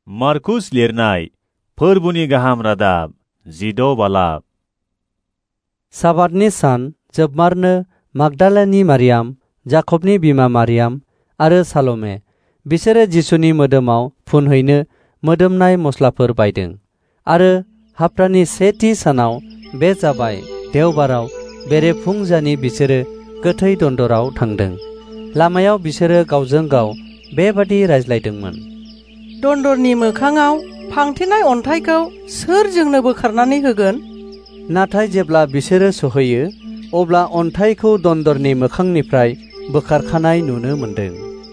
मार्कुस लिरनाय फोरबुनि गाहाम रादाब 16 बालाब। साबातनि सान जोबमारनो मागदालेनि मारियाम, जाकबनि बिमा मारियाम आरो साल'मे बिसोरो जिसुनि मोदोमाव फुनहैनो मोदोमनाय मस्लाफोर बायदों। आरो हाप्तानि सेथि सानाव बे जाबाय देवबाराव बेरेफुंजानि बिसोरो गोथै दन्दराव थांदों। लामायाव बिसोरो गावजों गाव बेबादि रायज्लायदोंमोन। दन्दरनि मोखाङाव फांथेनाय अन्थाइखौ सोर जोंनो बोखारनानै होगोन? नाथाय जेब्ला बिसोरो सहैयो अब्ला अन्थाइखौ दन्दरनि मोखांनिफ्राय बोखारखानाय नुनो मोनदों।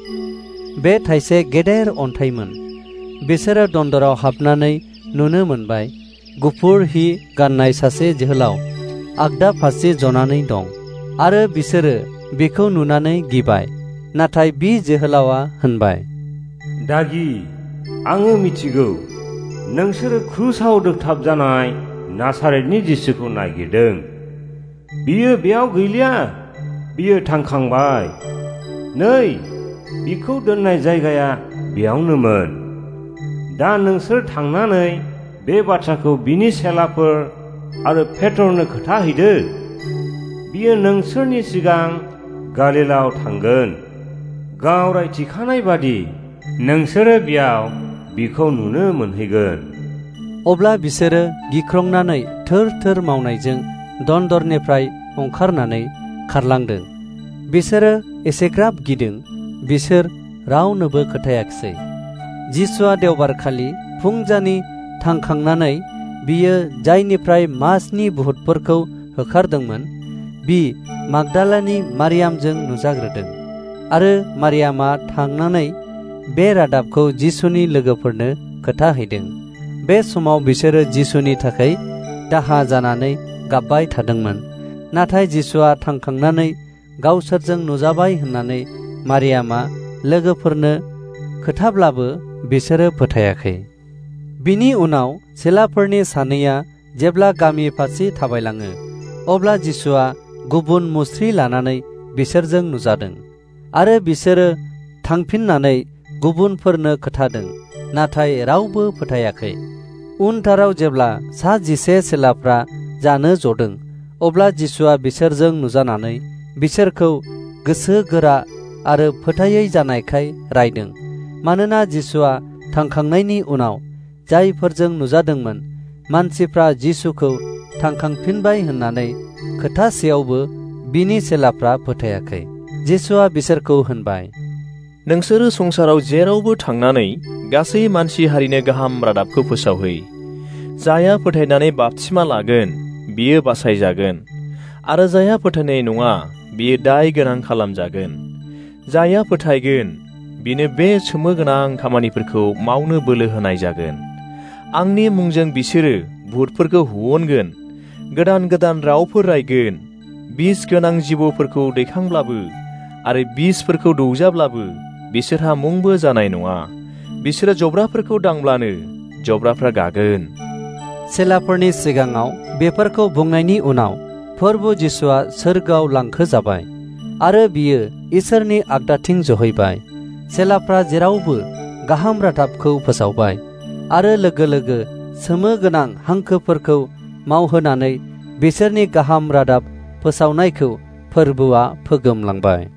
बे थाइसे गेदेर अन्थाइमोन। बिसोरो दन्दराव हाबनानै नुनो मोनबाय गुफुर हि गाननाय सासे जोहोलाव आगदा फारसे जनानै दं। आरो बिसोरो बिखौ नुनानै गिबाय। नाथाय बि जोहोलावा होनबाय, दागि, आङो मिथिगौ नोंसोरो क्रुसाव दोगथाब जानाय नासारेतनि जिसुखौ नागिरदों। बियो बेयाव गैलिया, बियो थांखांबाय। नै, बिखौ दोननाय जायगाया बेयावनोमोन। दा नोंसोर थांनानै बे बाथ्राखौ बिनि चेलाफोर आरो पेट्रनो खोथाहैदो। बियो नोंसोरनि सिगां गालिलायाव थांगोन। गाव रायथिखानाय बादि नोंसोरो बेयाव बिखौ नुनो मोनहैगोन। अब्ला बिसोरो गिख्रंनानै थोर थोर मावनायजों दन्दरनिफ्राय ओंखारनानै खारलांदों। बिसोरो एसेग्राब गिदों, बिसोर रावनोबो खोथायाखिसै। जिसुआ देवबारखालि फुंजानि थांखांनानै बियो जायनिफ्राय मासनि बुहुतफोरखौ होखारदोंमोन बि मागदालानि मारियामजों नुजाग्रोदों। आरो मारियामा थांनानै बे रादाबखौ जिसुनि लोगोफोरनो खोथाहैदों। बे समाव बिसोरो जिसुनि थाखाय दाहा जानानै गाबबाय थादोंमोन। नाथाय जिसुआ थांखांनानै गावसोरजों नुजाबाय होननानै मारियामा लोगोफोरनो खोथाब्लाबो बिसोरो फोथायाखै। बिनि उनाव चेलाफोरनि सानैया जेब्ला गामि फारसे थाबायलाङो अब्ला जिसुआ गुबुन मुस्रि लानानै बिसोरजों नुजादों। आरो बिसोरो थांफिननानै गुबुनफोरनो खोथादों, नाथाय रावबो फोथायाखै। उनथाराव जेब्ला 11 चेलाफ्रा जानो जदों अब्ला जिसुआ बिसोरजों नुजानानै बिसोरखौ गोसो गोरा आरो फोथायै जानायखाय रायदों। मानोना जिसुआ थांखांनायनि उनाव जायफोरजों नुजादोंमोन मानसिफ्रा जिसुखौ थांखांफिनबाय होननानै खोथासेयावबो बिनि चेलाफ्रा फोथायाखै। जिसुआ बिसोरखौ होनबाय, नोंसोरो संसाराव जेरावबो थांनानै गासै मानसि हारिनो गाहाम रादाबखौ फोसावहै। जायहा फोथायनानै बाप्तिस्मा लागोन बियो बासायजागोन, आरो जायहा फोथायनाय नङा बियो दाय गोनां खालामजागोन। जायहा फोथायगोन बिनो बे सोमोगोनां खामानिफोरखौ मावनो बोलो होनाय जागोन। आंनि मुंजों बिसोरो भुतफोरखौ हुनगोन, गोदान गोदान रावफोर रायगोन, बिस गोनां जिबौफोरखौ दैखांब्लाबो आरो बिसफोरखौ दौजाब्लाबो बिसोरहा मुंबो जानाय नङा। बिसोरो जब्राफोरखौ दांब्लानो जब्राफ्रा गागोन। चेलाफोरनि सिगाङाव बेफोरखौ बुंनायनि उनाव फोरबु जिसुआ सोरगोआव लांखोजाबाय आरो बियो इसोरनि आगदाथिं जहैबाय। चेलाफ्रा जेरावबो गाहाम रादाबखौ फोसावबाय आरो लोगो लोगो सोमो गोनां हांखोफोरखौ मावहोनानै बिसोरनि गाहाम रादाब फोसावनायखौ फोरबुआ फोगोमलांबाय।